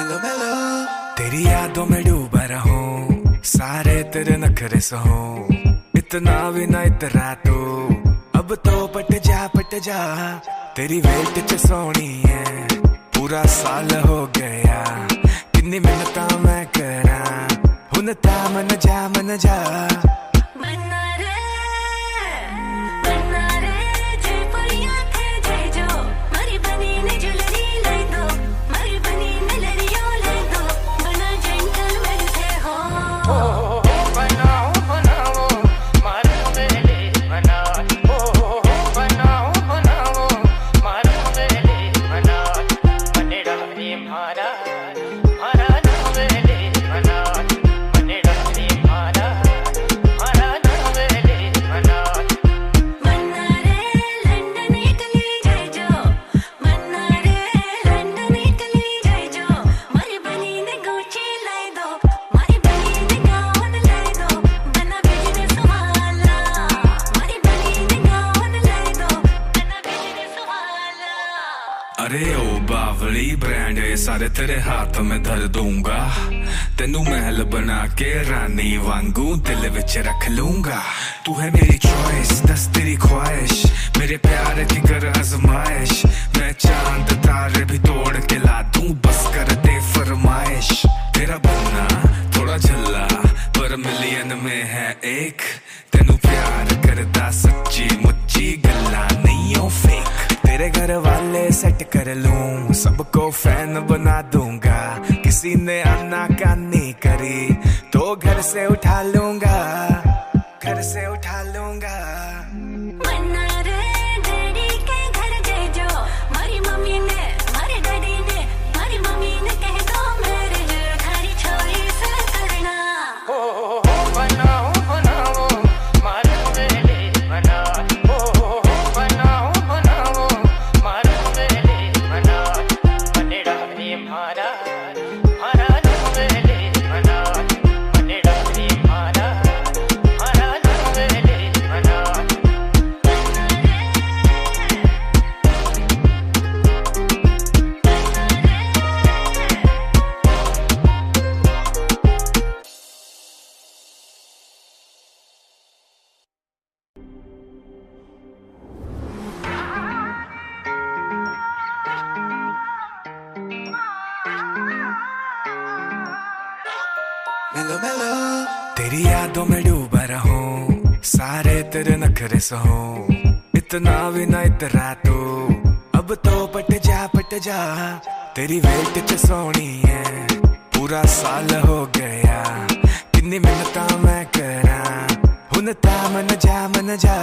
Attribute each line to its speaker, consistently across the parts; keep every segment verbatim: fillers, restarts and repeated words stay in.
Speaker 1: मेलो मेलो तेरी यादों में डूबा रहूं, सारे तेरे नखरे सहूं, इतना भी ना इतरा तू, अब तो पट जा पट जा, तेरी वेट च सोनी है, पूरा साल हो गया, किन्नी मिन्नतां मैं करा, हुन ता मन जा मन जा। अरे ओ बावली ब्रांड सारे तेरे हाथ में धर दूंगा, तेनू महल बना के रानी वांगू दिल विच रख लूंगा। तू है मेरी चॉइस, दस तेरी ख्वाहिश, मेरे प्यार की कर आजमाइश, मैं चांद तारे भी तोड़ के ला दूं, बस कर दे फरमाइश। तेरा बनना थोड़ा झल्ला पर मिलियन में है एक, तेनू प्यार करदा सच्ची मुच्ची गल्ला नहीं ओ फेक। तेरे घर वाले सेट कर लूं, सबको फैन बना दूंगा, किसी ने आनाकानी करी तो घर से उठा लूंगा, घर से उठा लूंगा। मेलो मेलो तेरी यादों में डूबा रहूं, सारे तेरे नखरे सहूं, इतना भी ना इतरा तू, अब तो पट जा पट जा, तेरी वेट च सोनी है, पूरा साल हो गया, किन्नी मिन्नतां मैं करा, हुन ता मन जा मन जा।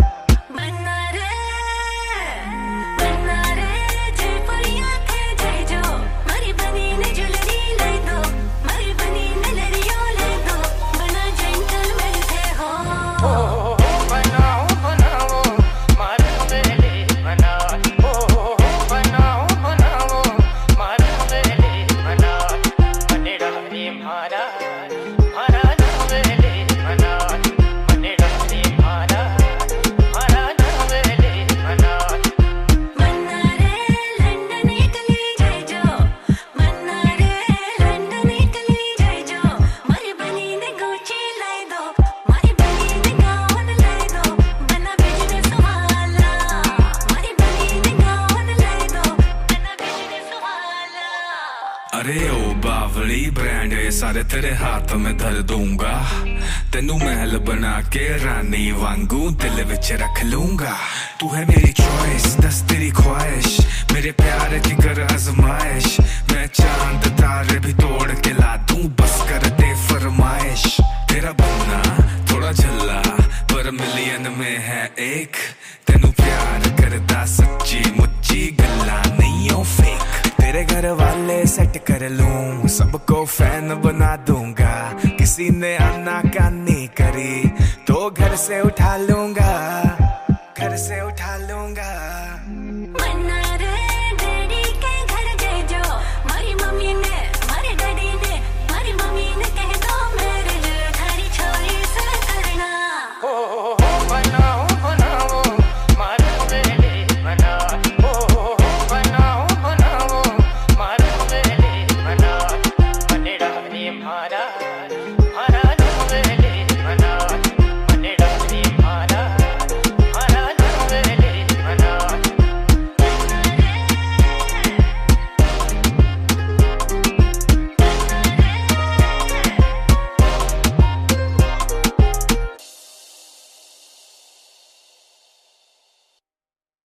Speaker 1: अरे ओ बावली ब्रांड सारे तेरे हाथ में धर दूंगा, तेनू महल बना के रानी वांगू दिल विच रख लूंगा। तू है मेरी चॉइस, दस तेरी ख्वाहिश, मेरे प्यार की कर आजमाइश, मैं चांद तारे भी तोड़ के ला दूं, बस कर दे फरमाइश। तेरा बनना थोड़ा झल्ला पर मिलियन में है एक, तेनू प्यार करदा सच्ची मुच्ची गल्ला नहीं ओ फेक। तेरे घर वाले सेट कर लूं, सबको फैन बना दूंगा, किसी ने आनाकानी करी तो घर से उठा लूंगा, घर से उठा लूंगा।